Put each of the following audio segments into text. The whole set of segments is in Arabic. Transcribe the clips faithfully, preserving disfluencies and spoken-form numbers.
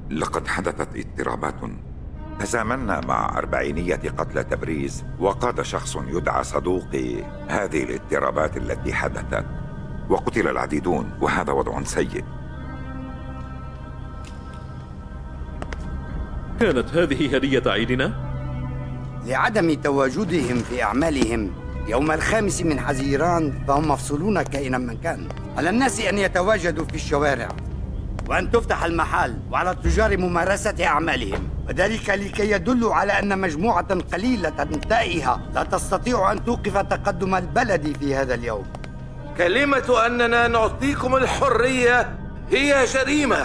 لقد حدثت اضطرابات. تزامنا مع أربعينية قتل تبريز، وقاد شخص يدعى صدوقي هذه الاضطرابات التي حدثت، وقتل العديدون، وهذا وضع سيء. كانت هذه هدية عيدنا؟ لعدم تواجدهم في أعمالهم يوم الخامس من حزيران فهم مفصولون كائنا من كان. على الناس أن يتواجدوا في الشوارع، وأن تفتح المحال، وعلى التجار ممارسة أعمالهم، وذلك لكي يدلوا على أن مجموعة قليلة تائهة لا تستطيع أن توقف تقدم البلد في هذا اليوم. كلمة أننا نعطيكم الحرية هي جريمة.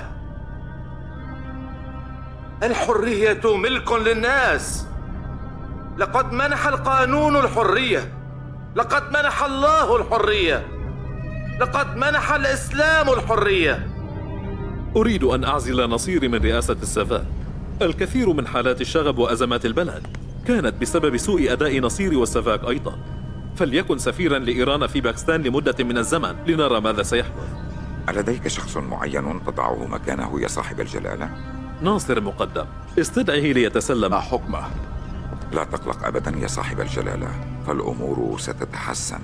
الحرية ملك للناس. لقد منح القانون الحرية، لقد منح الله الحرية، لقد منح الإسلام الحرية. أريد أن أعزل نصيري من رئاسة السافاك. الكثير من حالات الشغب وأزمات البلد كانت بسبب سوء أداء نصيري والسافاك أيضا. فليكن سفيرا لإيران في باكستان لمدة من الزمن لنرى ماذا سيحدث. ألديك شخص معين تضعه مكانه يا صاحب الجلالة؟ ناصر مقدم، استدعه ليتسلم. ما حكمه؟ لا تقلق أبدا يا صاحب الجلالة، فالأمور ستتحسن.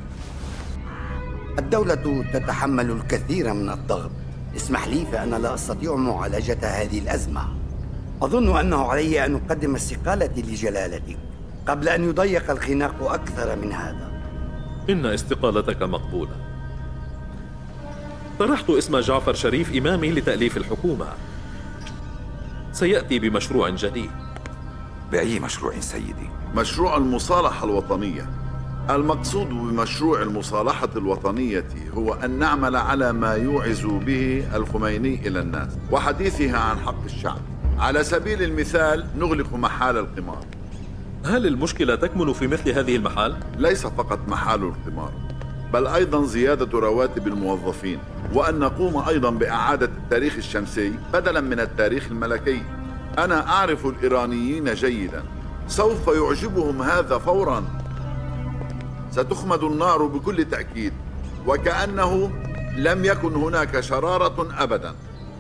الدولة تتحمل الكثير من الضغط. اسمح لي، فأنا لا أستطيع معالجة هذه الأزمة. أظن أنه علي أن أقدم استقالتي لجلالتك قبل أن يضيق الخناق أكثر من هذا. إن استقالتك مقبولة. طرحت اسم جعفر شريف إمامي لتأليف الحكومة. سيأتي بمشروع جديد. بأي مشروع سيدي؟ مشروع المصالحة الوطنية. المقصود بمشروع المصالحة الوطنية هو أن نعمل على ما يوعز به الخميني إلى الناس وحديثها عن حق الشعب. على سبيل المثال نغلق محال القمار. هل المشكلة تكمن في مثل هذه المحال؟ ليس فقط محال القمار، بل أيضا زيادة رواتب الموظفين، وأن نقوم أيضا بإعادة التاريخ الشمسي بدلا من التاريخ الملكي. أنا أعرف الإيرانيين جيدا، سوف يعجبهم هذا فورا. ستخمد النار بكل تأكيد، وكأنه لم يكن هناك شرارة أبدا.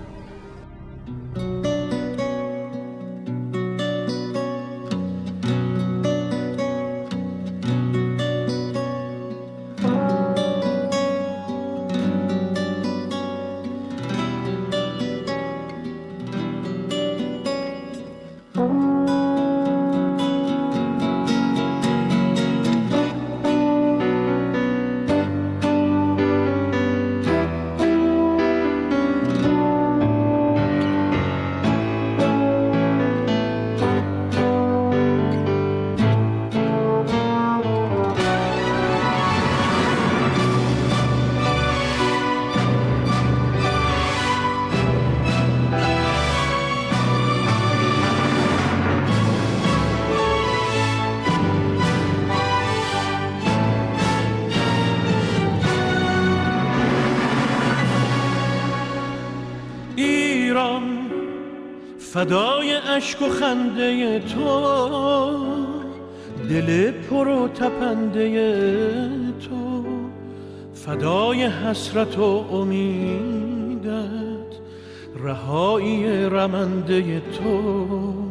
فدای اشک و خنده تو، دل پر و تپنده تو، فدای حسرت و امیدت، رهایی رمنده تو،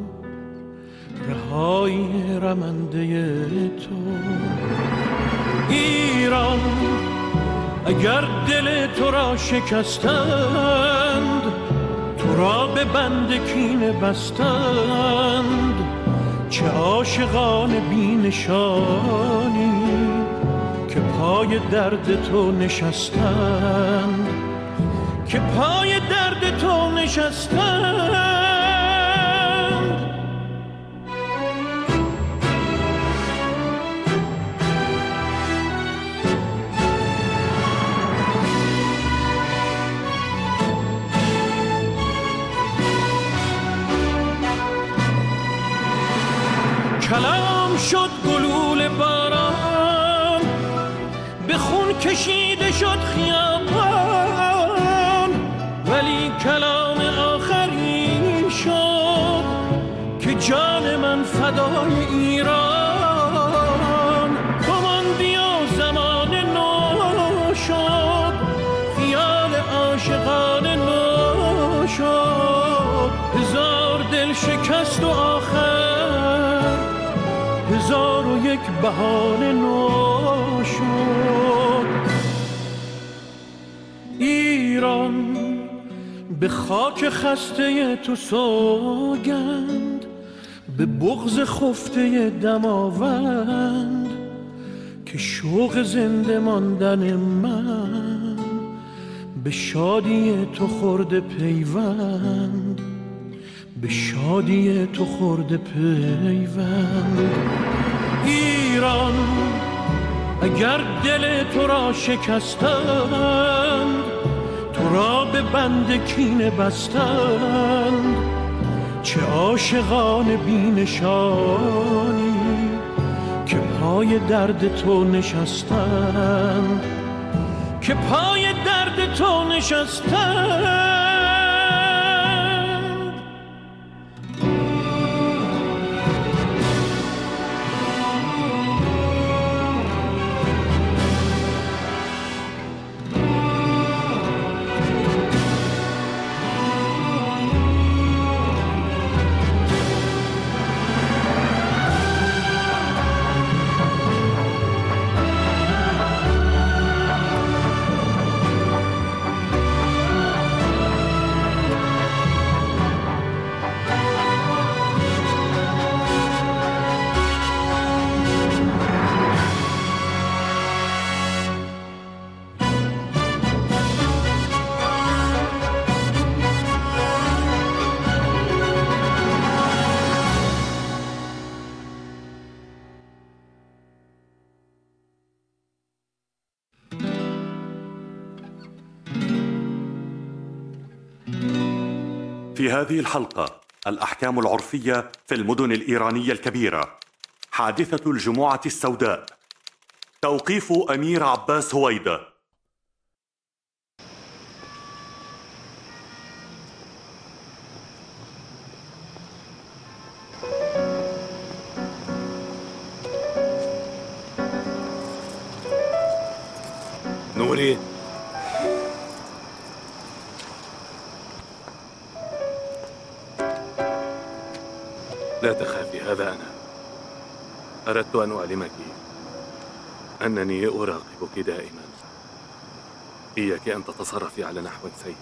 رهایی رمنده تو. ایران اگر دل تو را شکستند، تو را به بند کینه بستند، چه عاشقان بی نشانی که پای درد تو نشستند، که پای درد تو نشستند. کلام شد گلوله باران، به خون کشیده شد خیابان، ولی کلام آخری شد که جان من فدای ایران. کماندی و زمان نو شد، خیال عاشقان نو شد. هزار و یک بهانه نو شد. ایران به خاک خسته تو سوگند، به بغض خفته دماوند، که شوق زنده ماندن من به شادی تو خورده پیوند، به شادی تو خورده پیوند. ایران اگر دل تو را شکستند، تو را به بند کینه بستند، چه عاشقان بینشانی که پای درد تو نشستند، که پای درد تو نشستند. في هذه الحلقة الأحكام العرفية في المدن الإيرانية الكبيرة، حادثة الجموعة السوداء، توقيف أمير عباس هويدة. نوري، لا تخافي، هذا أنا. أردت أن أعلمك أنني أراقبك دائما، إياك أن تتصرفي على نحو سيء.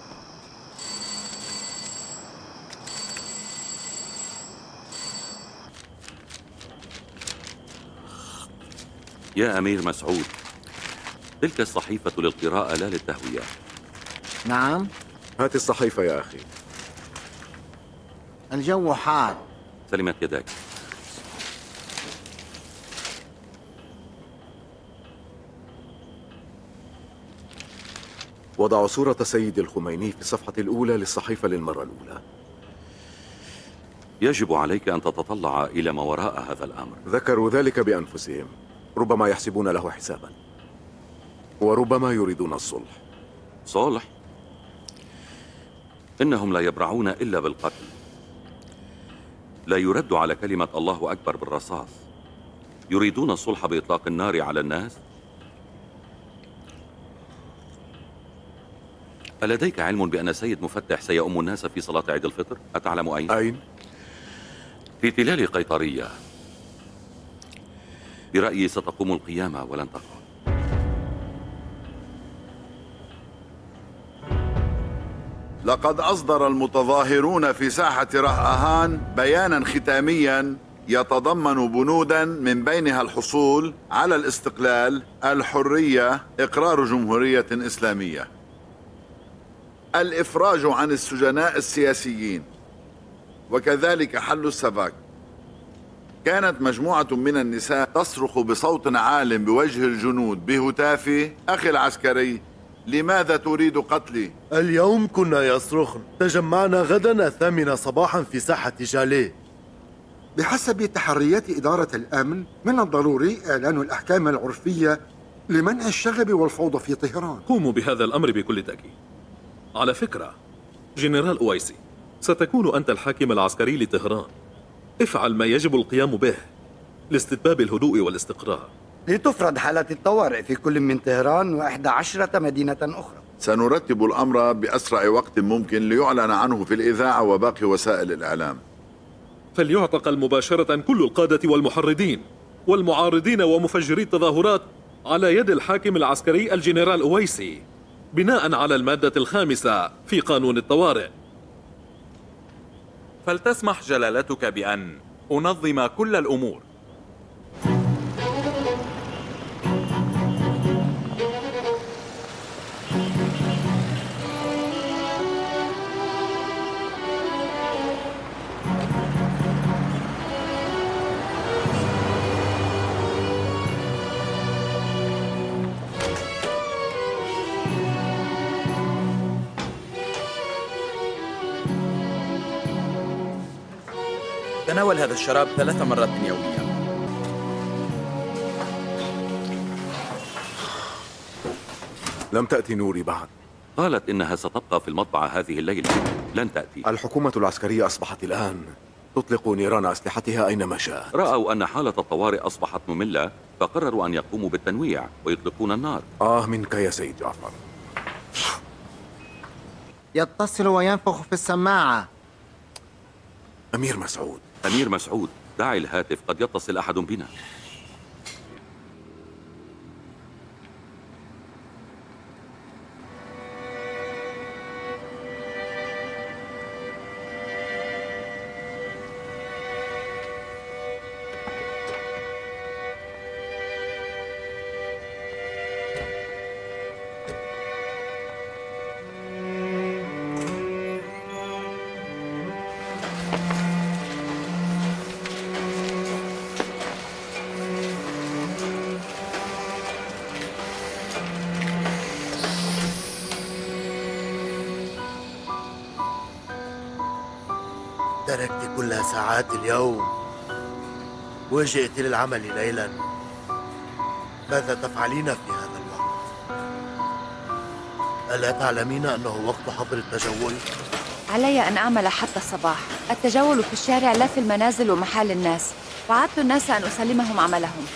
يا أمير مسعود، تلك الصحيفة للقراءة لا للتهوية. نعم، هات الصحيفة يا أخي. الجو حار. سلمت يداك. وضعوا صورة سيد الخميني في الصفحة الأولى للصحيفة للمرة الأولى. يجب عليك أن تتطلع إلى ما وراء هذا الأمر. ذكروا ذلك بأنفسهم، ربما يحسبون له حسابا، وربما يريدون الصلح. صلح؟ إنهم لا يبرعون إلا بالقتل، لا يرد على كلمة الله أكبر بالرصاص. يريدون الصلح بإطلاق النار على الناس؟ ألديك علم بأن سيد مفتح سيؤم الناس في صلاة عيد الفطر؟ أتعلم أين؟ أين؟ في تلال قيطرية. برأيي ستقوم القيامة ولن تقعد. لقد أصدر المتظاهرون في ساحة رهآهان بيانا ختاميا يتضمن بنودا من بينها الحصول على الاستقلال، الحرية، إقرار جمهورية إسلامية، الإفراج عن السجناء السياسيين، وكذلك حل السفاك. كانت مجموعة من النساء تصرخ بصوت عال بوجه الجنود بهتاف: أخي العسكري، لماذا تريد قتلي؟ اليوم كنا يصرخن، تجمعنا غدا الثامنة صباحا في ساحة جاليه. بحسب تحريات إدارة الأمن، من الضروري إعلان الأحكام العرفية لمنع الشغب والفوضى في طهران. قوموا بهذا الأمر بكل تأكيد. على فكرة جنرال أويسي، ستكون أنت الحاكم العسكري لطهران. افعل ما يجب القيام به لاستتباب الهدوء والاستقرار، لتفرض حالة الطوارئ في كل من طهران وإحدى عشرة مدينة أخرى. سنرتب الأمر بأسرع وقت ممكن ليعلن عنه في الإذاعة وباقي وسائل الإعلام. فليعتقل مباشرة كل القادة والمحرضين والمعارضين ومفجري التظاهرات على يد الحاكم العسكري الجنرال أويسي بناء على المادة الخامسة في قانون الطوارئ. فلتسمح جلالتك بأن أنظم كل الأمور. تناول هذا الشراب ثلاث مرات يوميا. لم تأتي نوري بعد. قالت إنها ستبقى في المطبعة هذه الليلة، لن تأتي. الحكومة العسكرية أصبحت الآن تطلق نيران أسلحتها أينما شاءت. رأوا أن حالة الطوارئ أصبحت مملة فقرروا أن يقوموا بالتنويع ويطلقون النار. آه منك يا سيد جعفر. يتصل وينفخ في السماعة. أمير مسعود. أمير مسعود، دعي الهاتف، قد يتصل أحد بنا. تركت كل ساعات اليوم وجئت للعمل ليلا. ماذا تفعلين في هذا الوقت؟ ألا تعلمين أنه وقت حظر التجول؟ علي أن أعمل حتى الصباح. التجول في الشارع لا في المنازل ومحال الناس. وعدت الناس أن أسلمهم عملهم.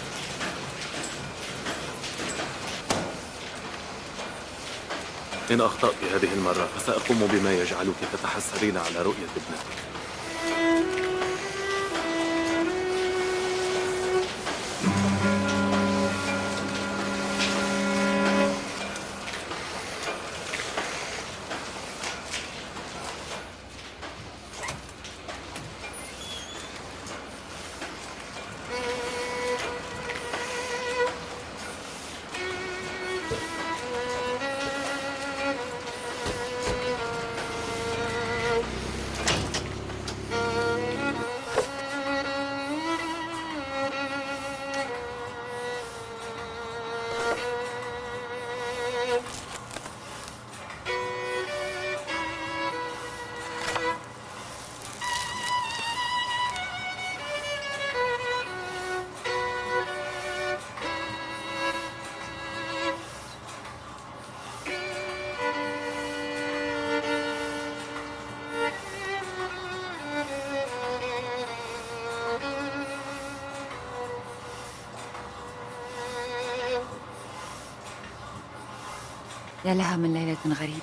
إن أخطأت هذه المرة فسأقوم بما يجعلك تتحسرين على رؤية ابنتك. يا لها من ليلة غريبة.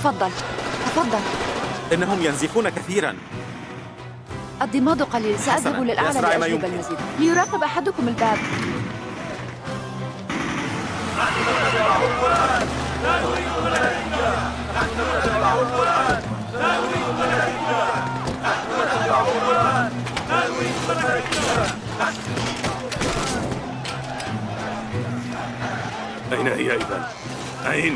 تفضل تفضل. إنهم ينزفون كثيرا. الضماد قليل، سأذهب للأعلى لأجلب المزيد. ليراقب أحدكم الباب. نحن نتبع القرآن لا نريد ملائكة. نحن نتبع القرآن لا نريد ملائكة. نحن نتبع القرآن لا نريد ملائكة. أين هي إذن؟ أين؟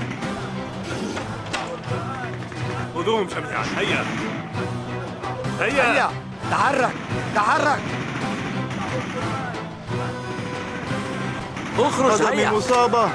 خذوهم جميعا. هيا هيا هيا تحرك تحرك. اخرج هيا. مصابة.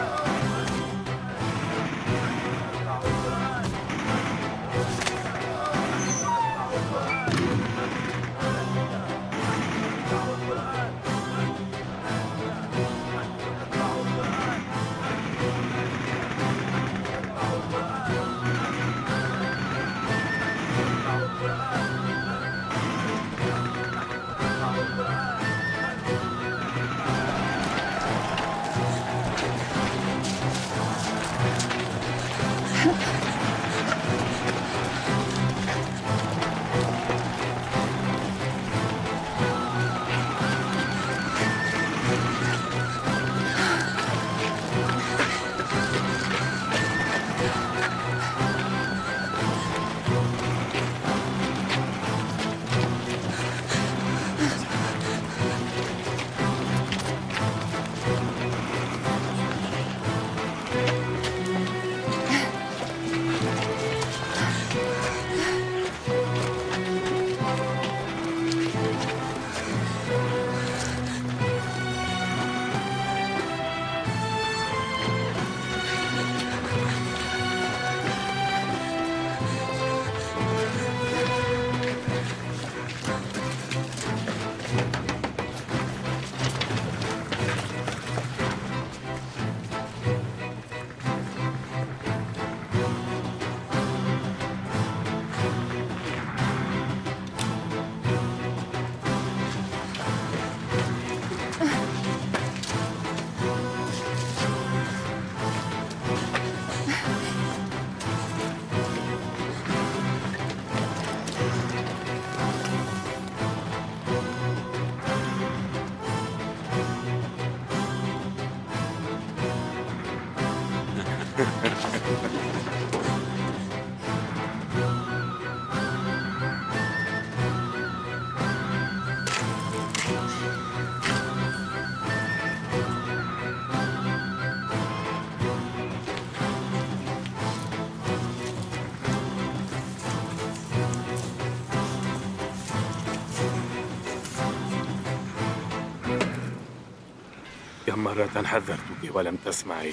كم مرة حذرتك ولم تسمعي.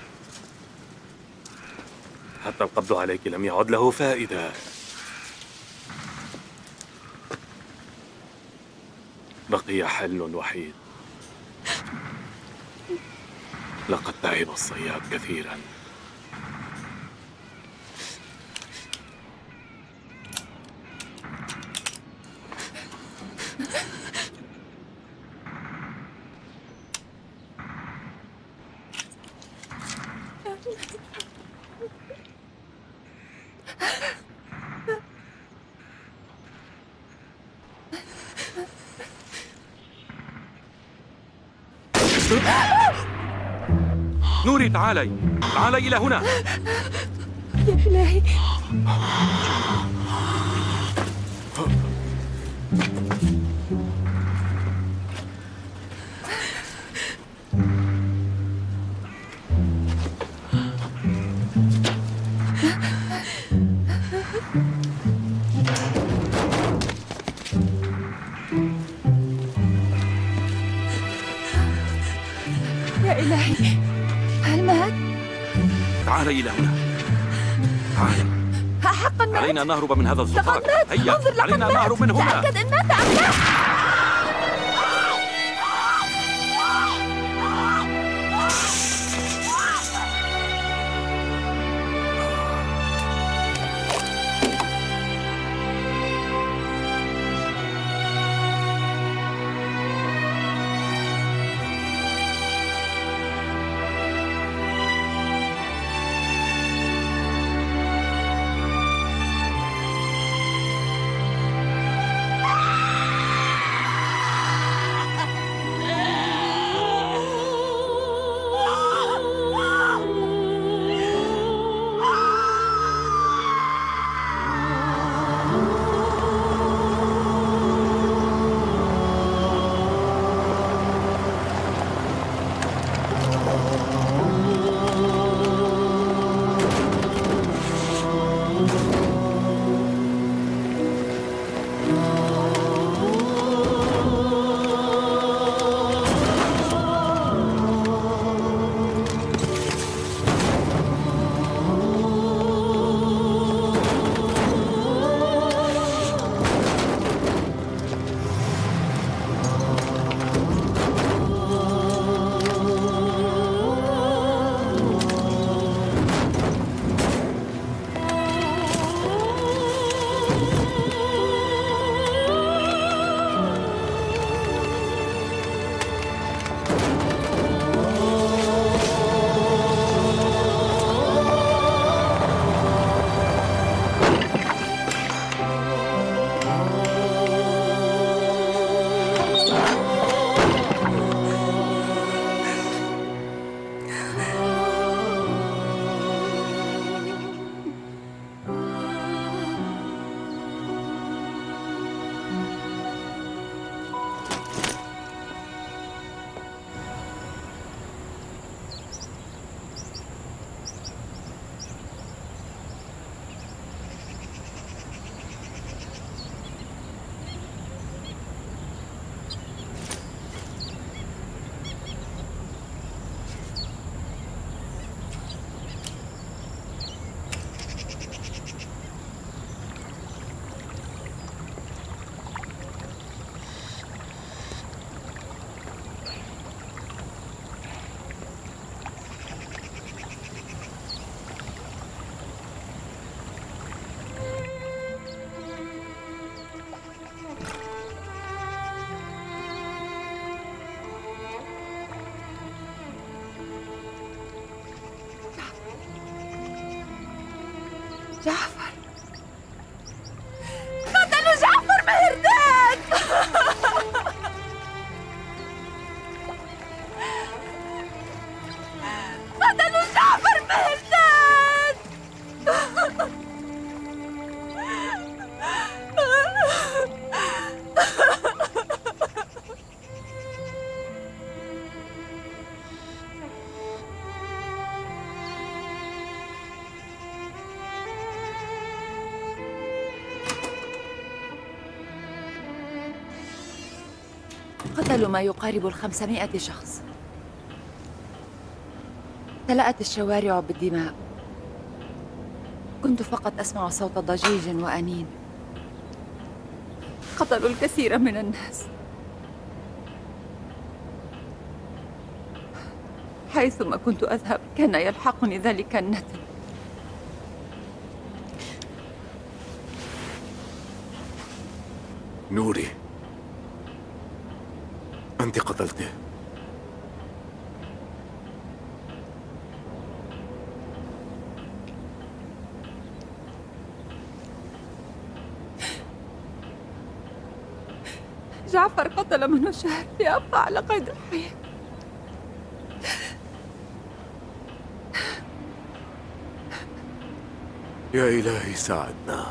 حتى القبض عليك لم يعد له فائدة. بقي حل وحيد. لقد تعب الصياد كثيرا. نوري تعالي تعالي إلى هنا. يا إلهي. يا إلهي، هل مات؟ تعالي إلى هنا. تعالي. حقا مات؟ علينا أن نهرب من هذا الزقاق. هيا انظر، علينا أن نهرب من هنا. تأكد إن مات أم لا. جعفر، قتلوا جعفر مهرداد. قتلوا جعفر مهرداد. قتلوا ما يقارب الخمسمائة شخص. امتلأت الشوارع بالدماء. كنت فقط أسمع صوت ضجيج وأنين. قتلوا الكثير من الناس. حيثما كنت أذهب كان يلحقني ذلك النتن. نوري، أنت قتلته. جعفر قتل منه شهر لأبقى على قيد الحياة. يا إلهي ساعدنا.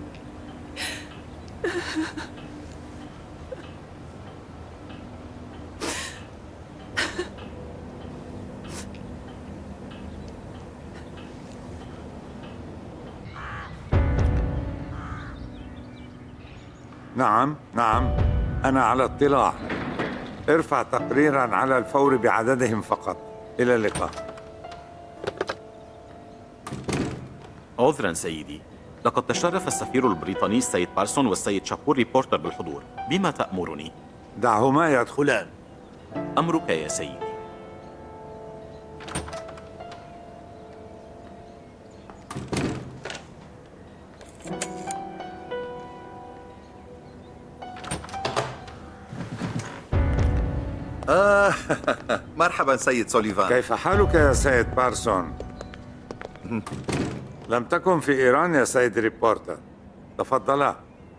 نعم نعم، أنا على اطلاع. ارفع تقريرا على الفور بعددهم فقط. إلى اللقاء. عذرا سيدي، لقد تشرف السفير البريطاني السيد بارسون والسيد شابور ريبورتر بالحضور. بما تأمرني؟ دعهما يدخلان. أمرك يا سيدي. آه مرحبا سيد سوليفان. كيف حالك يا سيد بارسون؟ لم تكن في إيران يا سيد ريبورتر. تفضلا.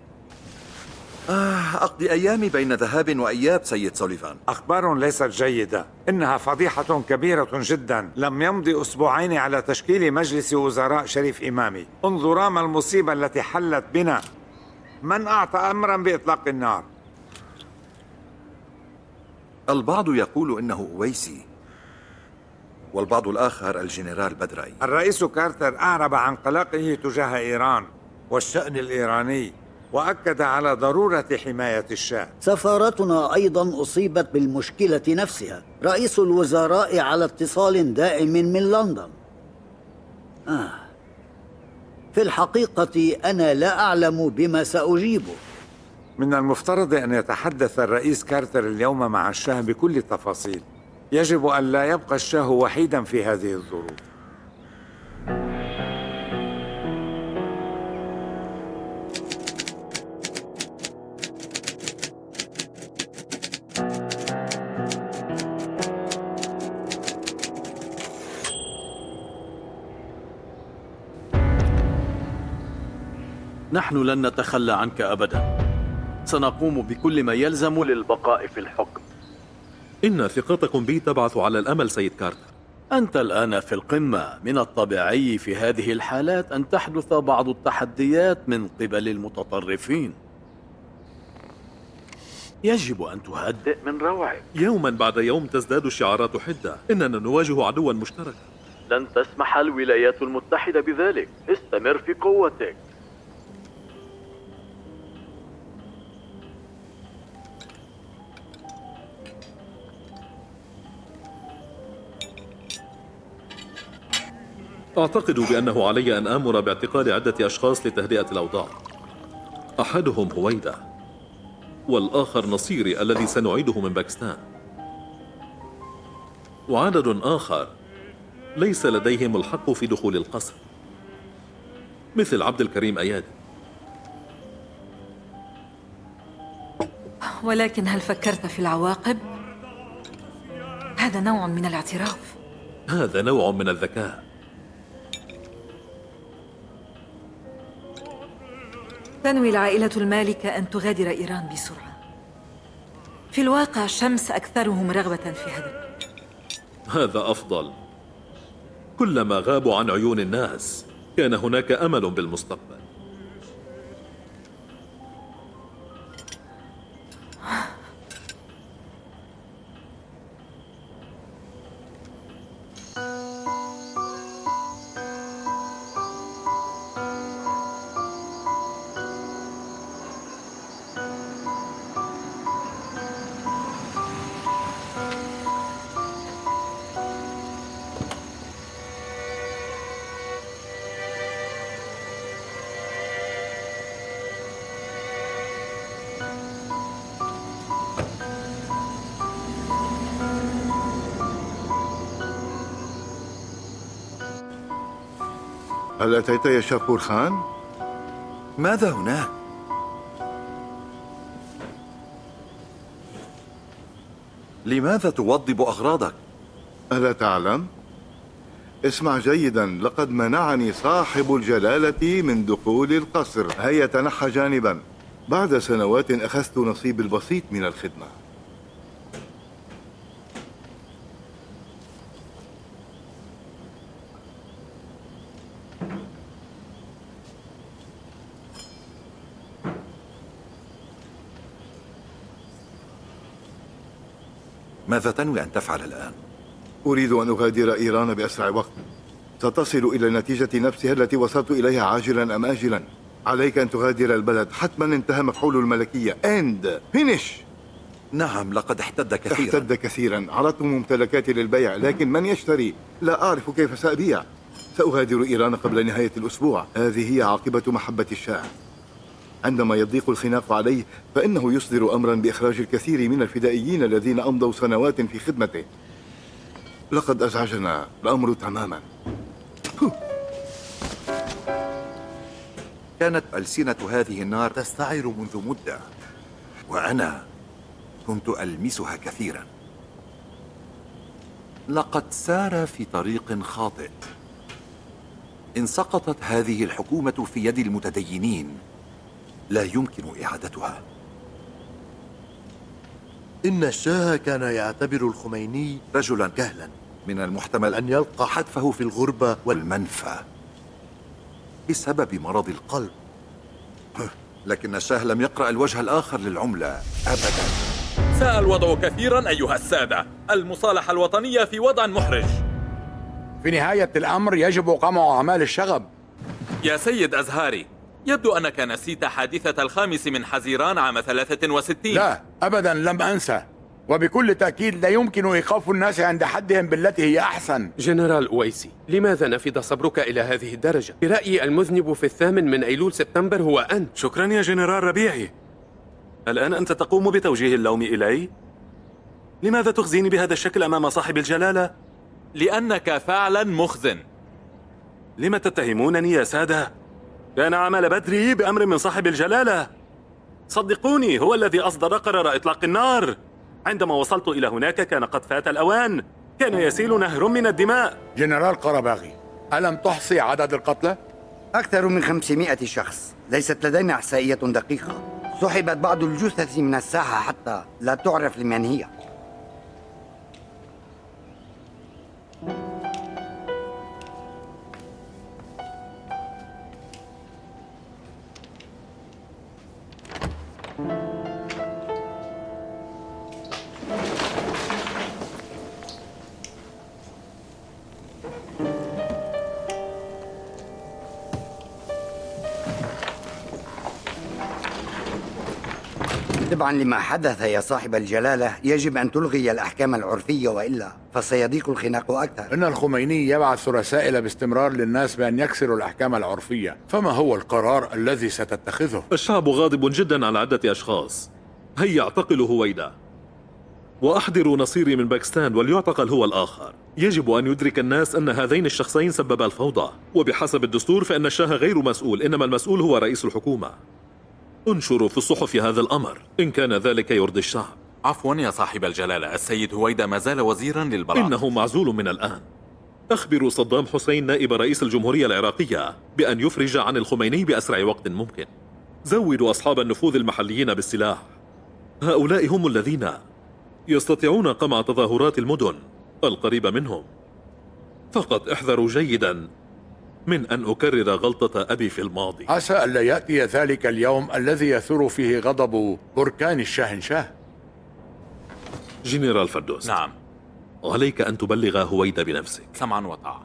آه أقضي أيامي بين ذهاب وإياب سيد سوليفان. أخبار ليست جيدة. إنها فضيحة كبيرة جدا. لم يمضي أسبوعين على تشكيل مجلس وزراء شريف إمامي. انظرا ما المصيبة التي حلت بنا. من أعطى أمرا بإطلاق النار؟ البعض يقول إنه أويسي، والبعض الآخر الجنرال بدري. الرئيس كارتر أعرب عن قلقه تجاه إيران والشأن الإيراني، وأكد على ضرورة حماية الشاه. سفارتنا أيضا أصيبت بالمشكلة نفسها. رئيس الوزراء على اتصال دائم من لندن. آه. في الحقيقة أنا لا أعلم بما سأجيبه. من المفترض أن يتحدث الرئيس كارتر اليوم مع الشاه بكل التفاصيل. يجب أن لا يبقى الشاه وحيدا في هذه الظروف. نحن لن نتخلى عنك أبدا. سنقوم بكل ما يلزم للبقاء في الحكم. إن ثقتكم بي تبعث على الأمل سيد كارتر. أنت الآن في القمة. من الطبيعي في هذه الحالات أن تحدث بعض التحديات من قبل المتطرفين. يجب أن تهدئ من روعك. يوما بعد يوم تزداد الشعارات حدة. إننا نواجه عدوا مشتركا. لن تسمح الولايات المتحدة بذلك. استمر في قوتك. أعتقد بأنه علي أن آمر باعتقال عدة أشخاص لتهدئة الأوضاع. أحدهم هويدا، والآخر نصيري الذي سنعيده من باكستان، وعدد آخر ليس لديهم الحق في دخول القصر، مثل عبد الكريم أيادي. ولكن هل فكرت في العواقب؟ هذا نوع من الاعتراف. هذا نوع من الذكاء. تنوي العائلة المالكة أن تغادر إيران بسرعة. في الواقع شمس أكثرهم رغبة في هذا. هذا أفضل. كلما غابوا عن عيون الناس كان هناك أمل بالمستقبل. هل أتيت يا شابور خان؟ ماذا هناك؟ لماذا توضب أغراضك؟ ألا تعلم؟ اسمع جيدا، لقد منعني صاحب الجلالة من دخول القصر. هيا تنحى جانبا. بعد سنوات أخذت نصيبي البسيط من الخدمة. ماذا تنوي أن تفعل الآن؟ أريد أن أغادر إيران بأسرع وقت. ستصل إلى النتيجة نفسها التي وصلت إليها عاجلا أم آجلا. عليك أن تغادر البلد. حتما انتهى مفعول الملكية. إند فينيش. نعم، لقد احتد كثيرا. احتد كثيرا. عرضت ممتلكاتي للبيع، لكن من يشتري؟ لا أعرف كيف سأبيع. سأغادر إيران قبل نهاية الأسبوع. هذه هي عاقبة محبة الشاه. عندما يضيق الخناق عليه فإنه يصدر أمرا بإخراج الكثير من الفدائيين الذين أمضوا سنوات في خدمته. لقد أزعجنا الأمر تماما. كانت ألسنة هذه النار تستعر منذ مدة، وأنا كنت ألمسها كثيرا. لقد سار في طريق خاطئ. إن سقطت هذه الحكومة في يد المتدينين لا يمكن إعادتها. إن الشاه كان يعتبر الخميني رجلا جهلا. من المحتمل أن يلقى حتفه في الغربة والمنفى بسبب مرض القلب. لكن الشاه لم يقرأ الوجه الآخر للعملة أبدا. ساء الوضع كثيرا أيها السادة. المصالحة الوطنية في وضع محرج. في نهاية الأمر يجب قمع أعمال الشغب. يا سيد أزهاري، يبدو أنك نسيت حادثة الخامس من حزيران عام ثلاثة وستين. لا أبدا لم أنسى، وبكل تأكيد لا يمكن إيقاف الناس عند حدهم بالتي هي أحسن. جنرال أويسي، لماذا نفذ صبرك إلى هذه الدرجة؟ برأيي المذنب في الثامن من أيلول سبتمبر هو أنت. شكرا يا جنرال ربيعي. الآن أنت تقوم بتوجيه اللوم إلي؟ لماذا تخزيني بهذا الشكل أمام صاحب الجلالة؟ لأنك فعلا مخزن. لم تتهمونني يا سادة؟ كان عمل بدري بأمر من صاحب الجلالة. صدقوني، هو الذي أصدر قرار إطلاق النار. عندما وصلت إلى هناك كان قد فات الأوان، كان يسيل نهر من الدماء. جنرال قرباغي، ألم تحصي عدد القتلى؟ أكثر من خمسمائة شخص. ليست لدينا إحصائية دقيقة. سحبت بعض الجثث من الساحة حتى لا تعرف لمن هي. تبعا لما حدث يا صاحب الجلالة يجب أن تلغي الأحكام العرفية، وإلا فسيضيق الخناق أكثر. إن الخميني يبعث رسائل باستمرار للناس بأن يكسروا الأحكام العرفية، فما هو القرار الذي ستتخذه؟ الشعب غاضب جدا على عدة أشخاص. هيا اعتقلوا هويدا وأحضروا نصيري من باكستان وليعتقل هو الآخر. يجب أن يدرك الناس أن هذين الشخصين سببا الفوضى، وبحسب الدستور فإن الشاه غير مسؤول، إنما المسؤول هو رئيس الحكومة. انشروا في الصحف هذا الأمر إن كان ذلك يرضي الشعب. عفوا يا صاحب الجلالة، السيد هويدا ما زال وزيرا للبراءة. إنه معزول من الآن. أخبروا صدام حسين نائب رئيس الجمهورية العراقية بأن يفرج عن الخميني بأسرع وقت ممكن. زودوا أصحاب النفوذ المحليين بالسلاح. هؤلاء هم الذين يستطيعون قمع تظاهرات المدن القريبة منهم. فقط احذروا جيدا من أن أكرر غلطة أبي في الماضي. عسى ألا يأتي ذلك اليوم الذي يثور فيه غضب بركان الشاهنشاه. جنرال فردوس. نعم. عليك أن تبلغ هويدا بنفسك. سمعا وطاعة.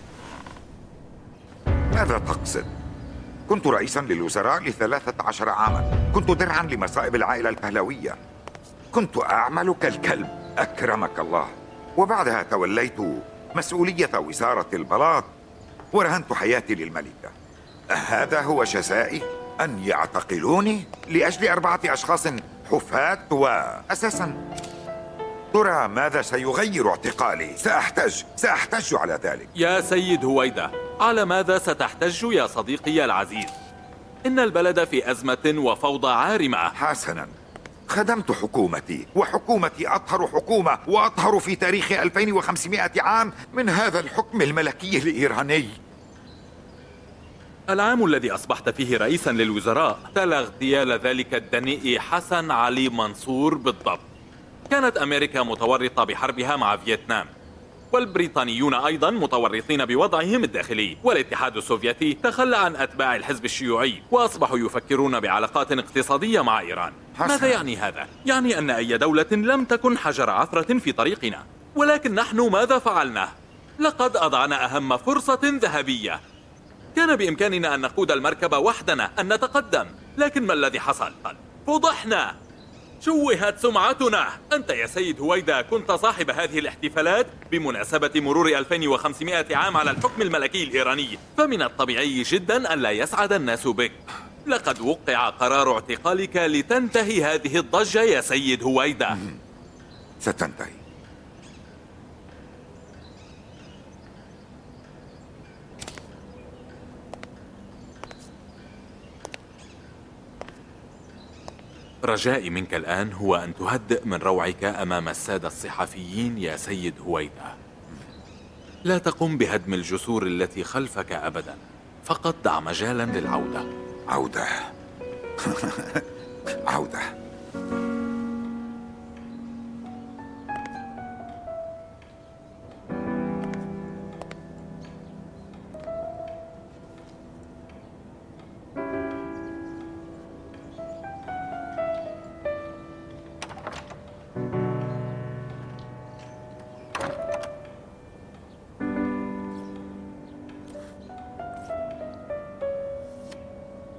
ماذا تقصد؟ كنت رئيسا للوزراء لثلاثة عشر عاما. كنت درعا لمصائب العائلة البهلوية. كنت أعمل كالكلب أكرمك الله. وبعدها توليت مسؤولية وزارة البلاط ورهنت حياتي للملكة. هذا هو جزائي؟ أن يعتقلوني لأجل أربعة أشخاص حفاة؟ وأساسا ترى ماذا سيغير اعتقالي؟ سأحتج سأحتج على ذلك. يا سيد هويدا، على ماذا ستحتج يا صديقي العزيز؟ إن البلد في أزمة وفوضى عارمة. حسنا، خدمت حكومتي، وحكومتي أطهر حكومة وأطهر في تاريخ ألفين وخمسمائة عام من هذا الحكم الملكي الإيراني. العام الذي أصبحت فيه رئيسا للوزراء تلا اغتيال ذلك الدنيء حسن علي منصور بالضبط. كانت أمريكا متورطة بحربها مع فيتنام، والبريطانيون أيضا متورطين بوضعهم الداخلي، والاتحاد السوفيتي تخلى عن أتباع الحزب الشيوعي وأصبحوا يفكرون بعلاقات اقتصادية مع إيران. حسن. ماذا يعني هذا؟ يعني أن أي دولة لم تكن حجر عثرة في طريقنا، ولكن نحن ماذا فعلنا؟ لقد أضعنا أهم فرصة ذهبية. كان بإمكاننا أن نقود المركب وحدنا، أن نتقدم، لكن ما الذي حصل؟ فضحنا، شوهت سمعتنا. أنت يا سيد هويدا كنت صاحب هذه الاحتفالات بمناسبة مرور ألفين وخمسمائة عام على الحكم الملكي الإيراني، فمن الطبيعي جدا أن لا يسعد الناس بك. لقد وقع قرار اعتقالك لتنتهي هذه الضجة يا سيد هويدا. ستنتهي. رجائي منك الآن هو أن تهدئ من روعك أمام السادة الصحفيين يا سيد هويدا. لا تقم بهدم الجسور التي خلفك أبدا، فقط دع مجالا للعودة. عودة عودة.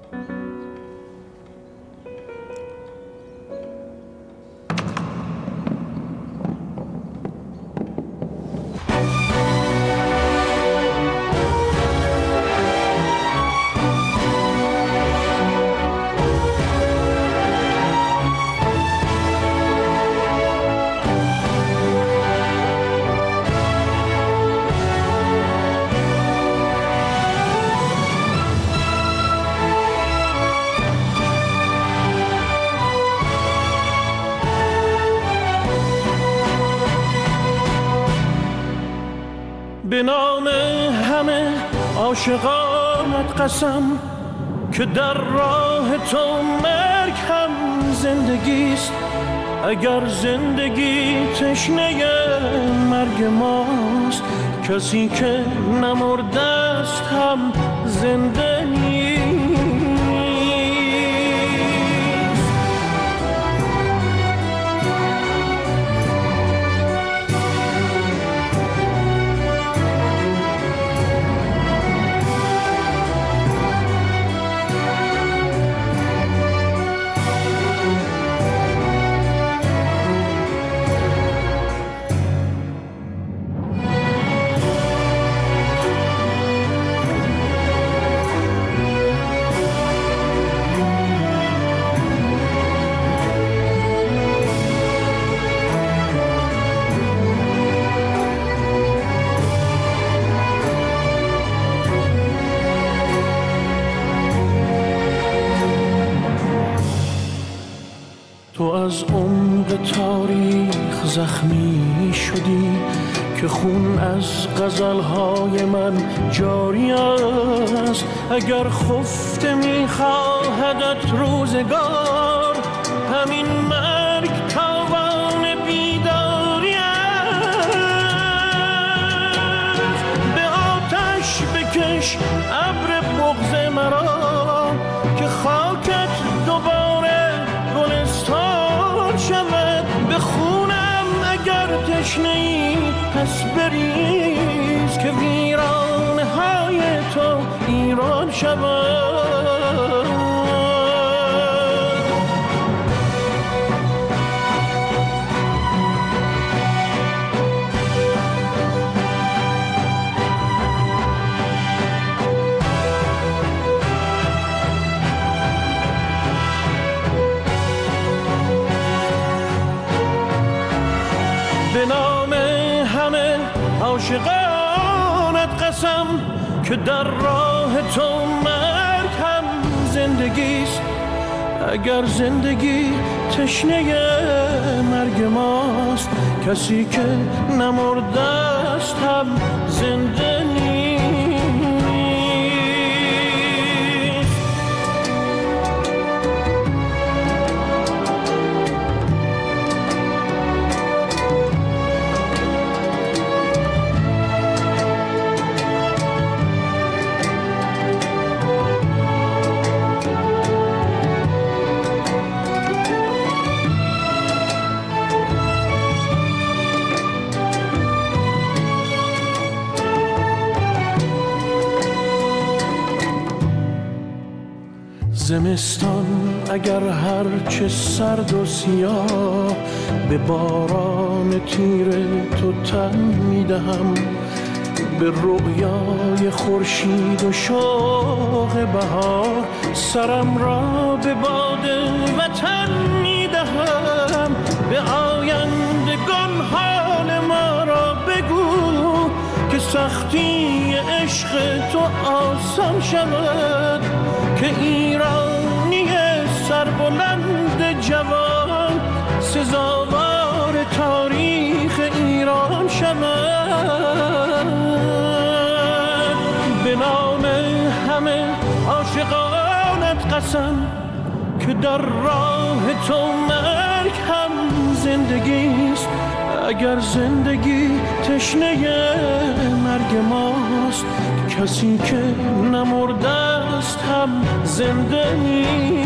به نام همه عاشقانت قسم که در راه تو مرگ هم زندگیست. اگر زندگی تشنه مرگ ماست، کسی که نمرده است هم زنده نیست. تو از عمق تاریخ زخمی شدی که خون از غزلهای من جاری است. اگر خفته میخواهدت روزگار، همین مرگ تاوان بیداری است. به آتش بکش ابر بغض مرا که خاکت دوباره گلستان شود. به خونم اگر تشنه‌ای پس بریز که ویرانه های تو ایران شود. به نام همه عاشقانت قسم که در راه تو مرگ هم زندگیست. اگر زندگی تشنه مرگ ماست، کسی که نمرده است هم زنده نیست. زمستان اگر هرچه سرد و سیاه، به باران تیر تو تن میدهم. به رؤیای خورشید و شوق بهار، سرم را به باد وطن میدهم. به آیندگان حال ما را بگو که سختی عشق تو آسان شود. که ایرانی سربلند جوان سزاوار تاریخ ایران شود. به نام همه عاشقانت قسم که در راه تو مرگ هم زندگیست. اگر زندگی تشنه مرگ ماست، کسی که نمرده است هم زنده نیست.